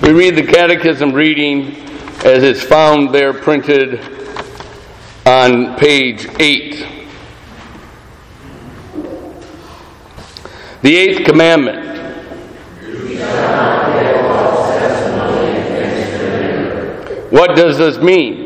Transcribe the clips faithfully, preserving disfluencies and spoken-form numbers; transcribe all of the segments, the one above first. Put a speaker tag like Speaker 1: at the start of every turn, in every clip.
Speaker 1: We read the Catechism reading as it's found there printed on page eight. The eighth commandment. What does this mean?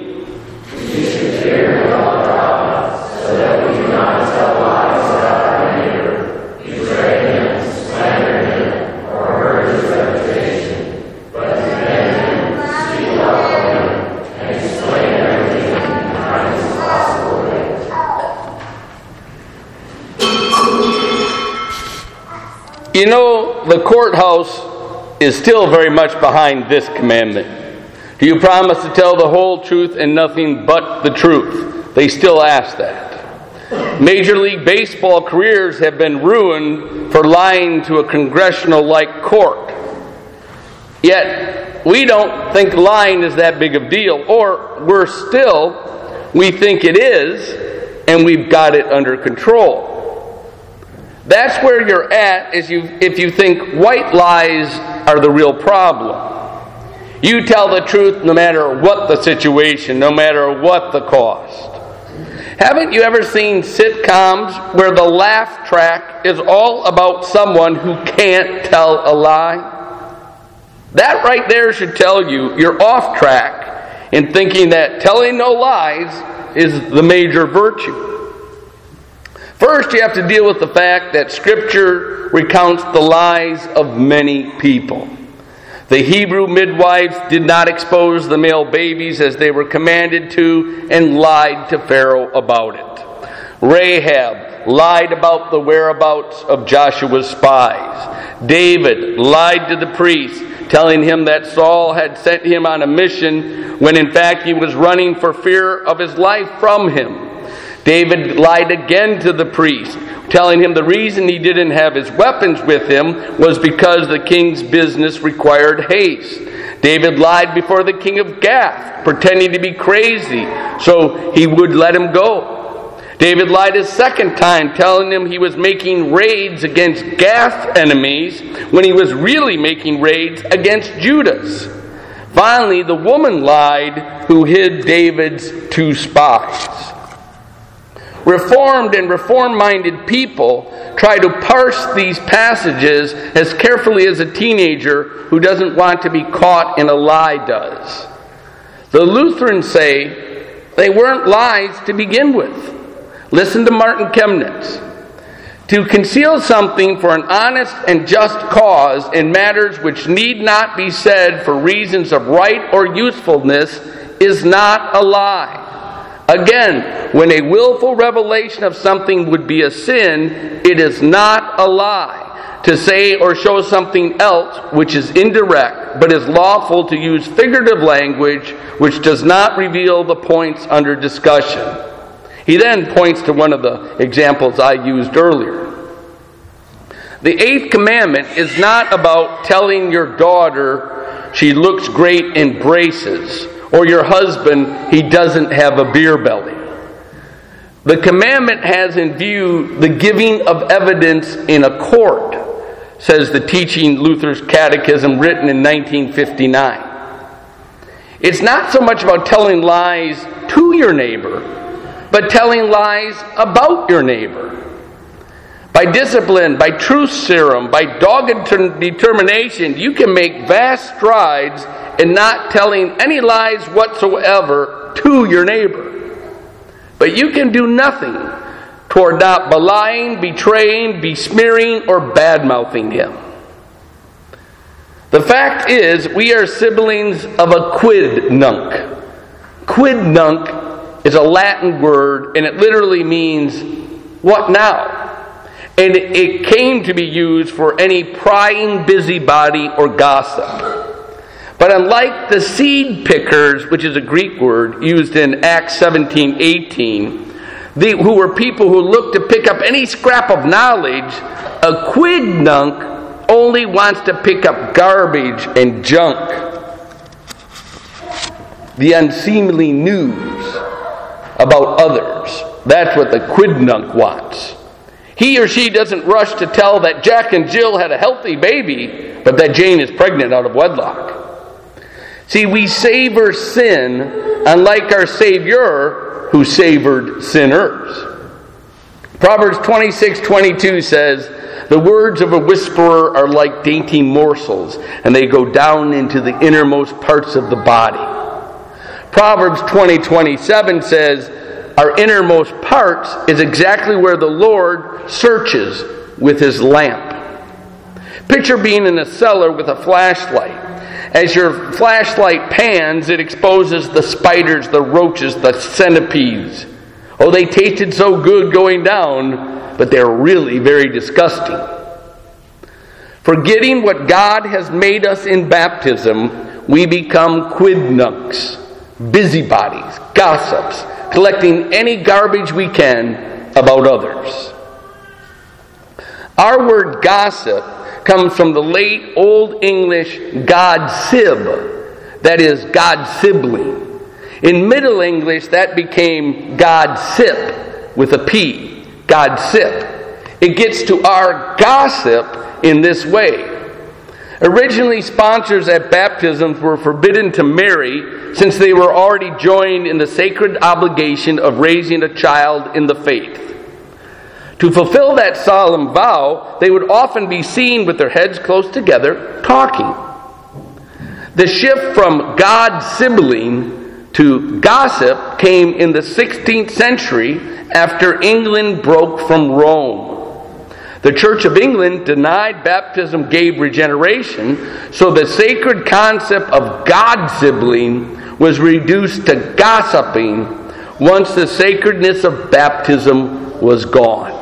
Speaker 1: You know, the courthouse is still very much behind this commandment. Do you promise to tell the whole truth and nothing but the truth? They still ask that. Major League Baseball careers have been ruined for lying to a congressional-like court. Yet, we don't think lying is that big of a deal. Or, worse still, we think it is, and we've got it under control. That's where you're at is you, if you think white lies are the real problem. You tell the truth no matter what the situation, no matter what the cost. Haven't you ever seen sitcoms where the laugh track is all about someone who can't tell a lie? That right there should tell you you're off track in thinking that telling no lies is the major virtue. First, you have to deal with the fact that Scripture recounts the lies of many people. The Hebrew midwives did not expose the male babies as they were commanded to and lied to Pharaoh about it. Rahab lied about the whereabouts of Joshua's spies. David lied to the priest, telling him that Saul had sent him on a mission when in fact he was running for fear of his life from him. David lied again to the priest, telling him the reason he didn't have his weapons with him was because the king's business required haste. David lied before the king of Gath, pretending to be crazy so he would let him go. David lied a second time, telling him he was making raids against Gath's enemies when he was really making raids against Judah's. Finally, the woman lied who hid David's two spies. Reformed and reform-minded people try to parse these passages as carefully as a teenager who doesn't want to be caught in a lie does. The Lutherans say they weren't lies to begin with. Listen to Martin Chemnitz. To conceal something for an honest and just cause in matters which need not be said for reasons of right or usefulness is not a lie. Again, when a willful revelation of something would be a sin, it is not a lie. To say or show something else which is indirect, but is lawful to use figurative language which does not reveal the points under discussion. He then points to one of the examples I used earlier. The eighth commandment is not about telling your daughter she looks great in braces, or your husband, he doesn't have a beer belly. The commandment has in view the giving of evidence in a court, says the Teaching Luther's Catechism written in nineteen fifty-nine. It's not so much about telling lies to your neighbor, but telling lies about your neighbor. By discipline, by truth serum, by dogged determination, you can make vast strides in not telling any lies whatsoever to your neighbor. But you can do nothing toward not belying, betraying, besmearing, or bad-mouthing him. The fact is, we are siblings of a quid nunc. Quid nunc is a Latin word, and it literally means, what now? And it came to be used for any prying busybody or gossip. But unlike the seed pickers, which is a Greek word used in Acts seventeen eighteen, the, who were people who looked to pick up any scrap of knowledge, a quid nunc only wants to pick up garbage and junk. The unseemly news about others. That's what the quid nunc wants. He or she doesn't rush to tell that Jack and Jill had a healthy baby, but that Jane is pregnant out of wedlock. See, we savor sin unlike our Savior who savored sinners. Proverbs twenty-six twenty-two says, "The words of a whisperer are like dainty morsels, and they go down into the innermost parts of the body." Proverbs twenty twenty-seven says, "Our innermost parts is exactly where the Lord searches with his lamp." Picture being in a cellar with a flashlight. As your flashlight pans, it exposes the spiders, the roaches, the centipedes. Oh, they tasted so good going down, but they're really very disgusting. Forgetting what God has made us in baptism, we become quidnuncs, busybodies, gossips, collecting any garbage we can about others. Our word gossip comes from the late Old English God-sib, that is, God-sibling. In Middle English, that became God-sip with a P, God-sip. It gets to our gossip in this way. Originally, sponsors at baptisms were forbidden to marry since they were already joined in the sacred obligation of raising a child in the faith. To fulfill that solemn vow, they would often be seen with their heads close together, talking. The shift from God-sibling to gossip came in the sixteenth century after England broke from Rome. The Church of England denied baptism gave regeneration, so the sacred concept of God-sibling was reduced to gossiping once the sacredness of baptism was gone.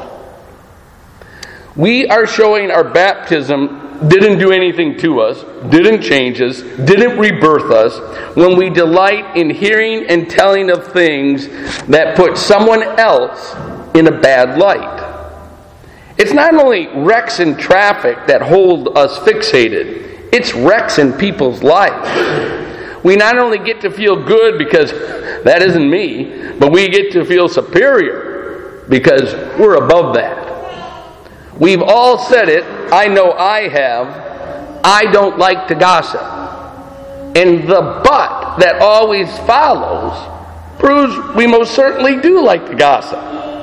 Speaker 1: We are showing our baptism didn't do anything to us, didn't change us, didn't rebirth us, when we delight in hearing and telling of things that put someone else in a bad light. It's not only wrecks in traffic that hold us fixated, it's wrecks in people's lives. We not only get to feel good because that isn't me, but we get to feel superior because we're above that. We've all said it, I know I have, I don't like to gossip. And the but that always follows proves we most certainly do like to gossip.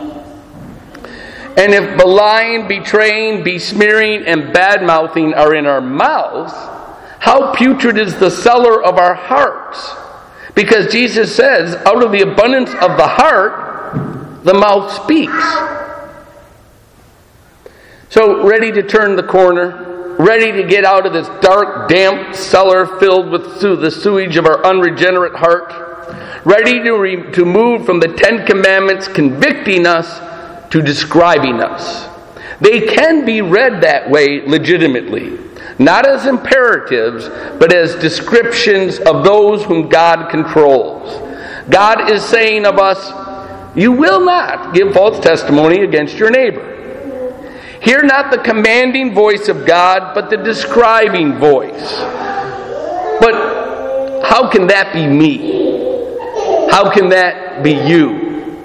Speaker 1: And if belying, betraying, besmearing, and bad-mouthing are in our mouths, how putrid is the cellar of our hearts? Because Jesus says, out of the abundance of the heart, the mouth speaks. So, ready to turn the corner, ready to get out of this dark, damp cellar filled with the sewage of our unregenerate heart, ready to, re- to move from the Ten Commandments convicting us to describing us. They can be read that way legitimately, not as imperatives, but as descriptions of those whom God controls. God is saying of us, you will not give false testimony against your neighbor. Hear not the commanding voice of God, but the describing voice. But how can that be me? How can that be you?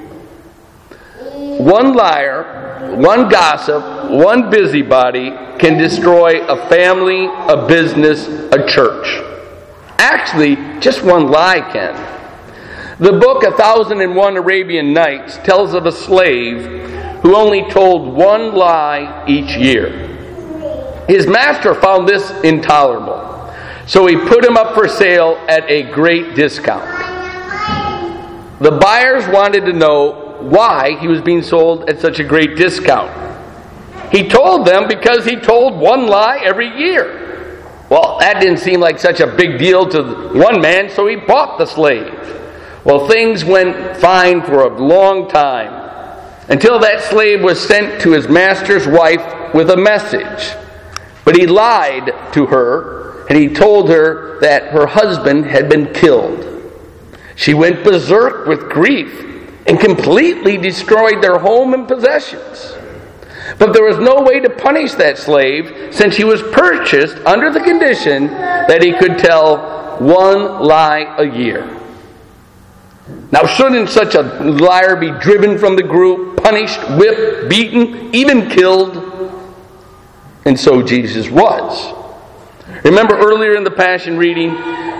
Speaker 1: One liar, one gossip, one busybody can destroy a family, a business, a church. Actually, just one lie can. The book A Thousand and One Arabian Nights tells of a slave who only told one lie each year. His master found this intolerable, so he put him up for sale at a great discount. The buyers wanted to know why he was being sold at such a great discount. He told them because he told one lie every year. Well, that didn't seem like such a big deal to one man, so he bought the slave. Well, things went fine for a long time, until that slave was sent to his master's wife with a message. But he lied to her, and he told her that her husband had been killed. She went berserk with grief and completely destroyed their home and possessions. But there was no way to punish that slave, since he was purchased under the condition that he could tell one lie a year. Now, shouldn't such a liar be driven from the group, punished, whipped, beaten, even killed? And so Jesus was. Remember earlier in the Passion reading,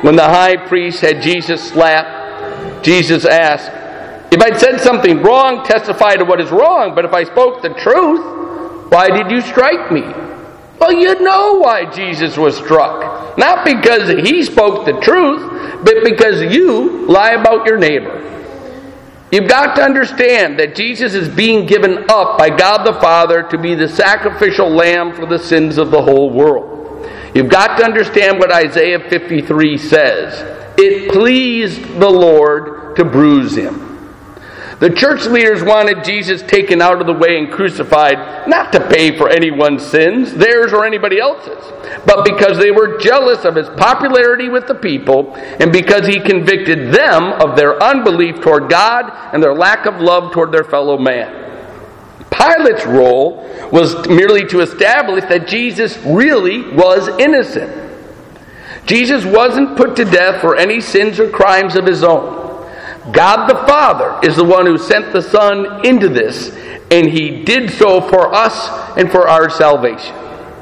Speaker 1: when the high priest had Jesus slapped, Jesus asked, "If I'd said something wrong, testify to what is wrong. But if I spoke the truth, why did you strike me?" Well, you know why Jesus was struck. Not because he spoke the truth, but because you lie about your neighbor. You've got to understand that Jesus is being given up by God the Father to be the sacrificial lamb for the sins of the whole world. You've got to understand what Isaiah fifty-three says. It pleased the Lord to bruise him. The church leaders wanted Jesus taken out of the way and crucified, not to pay for anyone's sins, theirs or anybody else's, but because they were jealous of his popularity with the people and because he convicted them of their unbelief toward God and their lack of love toward their fellow man. Pilate's role was merely to establish that Jesus really was innocent. Jesus wasn't put to death for any sins or crimes of his own. God the Father is the one who sent the Son into this, and he did so for us and for our salvation.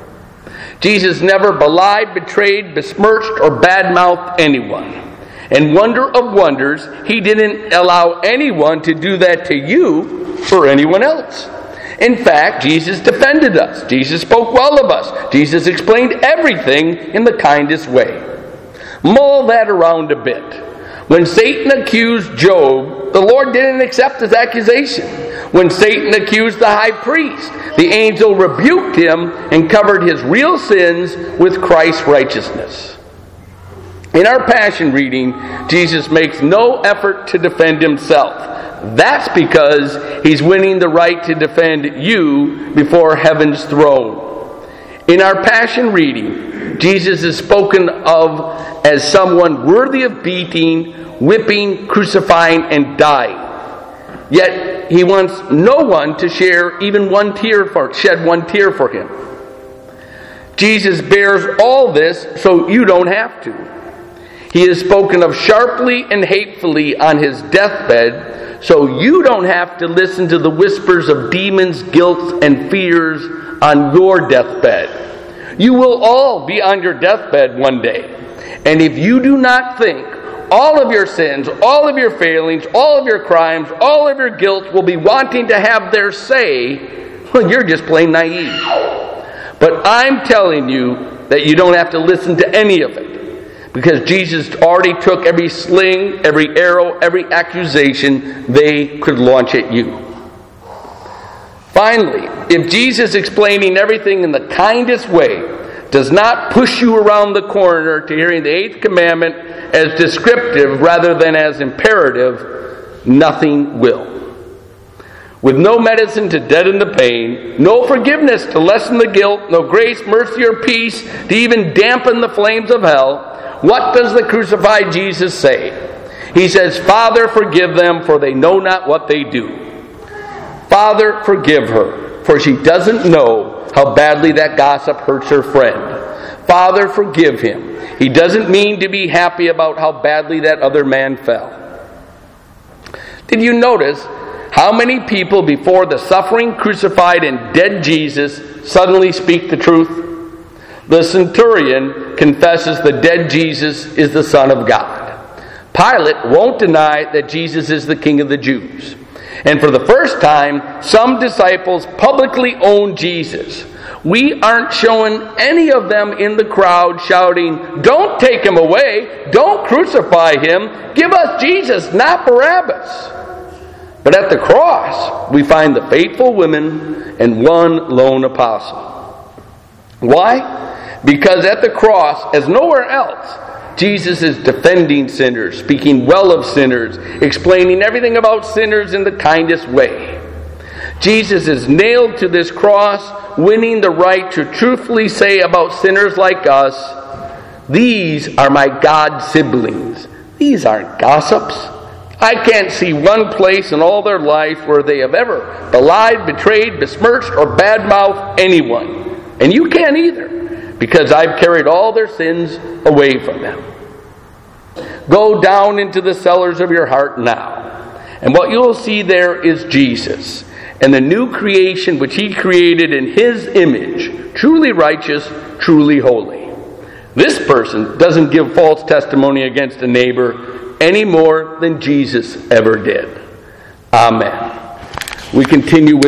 Speaker 1: Jesus never belied, betrayed, besmirched, or badmouthed anyone. And wonder of wonders, he didn't allow anyone to do that to you or anyone else. In fact, Jesus defended us. Jesus spoke well of us. Jesus explained everything in the kindest way. Mull that around a bit. When Satan accused Job, the Lord didn't accept his accusation. When Satan accused the high priest, the angel rebuked him and covered his real sins with Christ's righteousness. In our Passion reading, Jesus makes no effort to defend himself. That's because he's winning the right to defend you before heaven's throne. In our Passion reading, Jesus is spoken of as someone worthy of beating, whipping, crucifying, and dying. Yet he wants no one to share even one tear for, shed one tear for him. Jesus bears all this so you don't have to. He is spoken of sharply and hatefully on his deathbed, so you don't have to listen to the whispers of demons, guilt, and fears on your deathbed. You will all be on your deathbed one day. And if you do not think all of your sins, all of your failings, all of your crimes, all of your guilt will be wanting to have their say, well, you're just plain naive. But I'm telling you that you don't have to listen to any of it, because Jesus already took every sling, every arrow, every accusation they could launch at you. Finally, if Jesus explaining everything in the kindest way does not push you around the corner to hearing the eighth commandment as descriptive rather than as imperative, nothing will. With no medicine to deaden the pain, no forgiveness to lessen the guilt, no grace, mercy, or peace to even dampen the flames of hell, what does the crucified Jesus say? He says, "Father, forgive them, for they know not what they do." Father, forgive her, for she doesn't know how badly that gossip hurts her friend. Father, forgive him. He doesn't mean to be happy about how badly that other man fell. Did you notice how many people before the suffering, crucified, and dead Jesus suddenly speak the truth? The centurion confesses the dead Jesus is the Son of God. Pilate won't deny that Jesus is the King of the Jews. And for the first time, some disciples publicly own Jesus. We aren't showing any of them in the crowd shouting, "Don't take him away! Don't crucify him! Give us Jesus, not Barabbas!" But at the cross, we find the faithful women and one lone apostle. Why? Because at the cross, as nowhere else, Jesus is defending sinners, speaking well of sinners, explaining everything about sinners in the kindest way. Jesus is nailed to this cross, winning the right to truthfully say about sinners like us, "These are my God siblings." These aren't gossips. I can't see one place in all their life where they have ever belied, betrayed, besmirched, or badmouthed anyone. And you can't either, because I've carried all their sins away from them. Go down into the cellars of your heart now, and what you'll see there is Jesus, and the new creation which he created in his image, truly righteous, truly holy. This person doesn't give false testimony against a neighbor any more than Jesus ever did. Amen. We continue with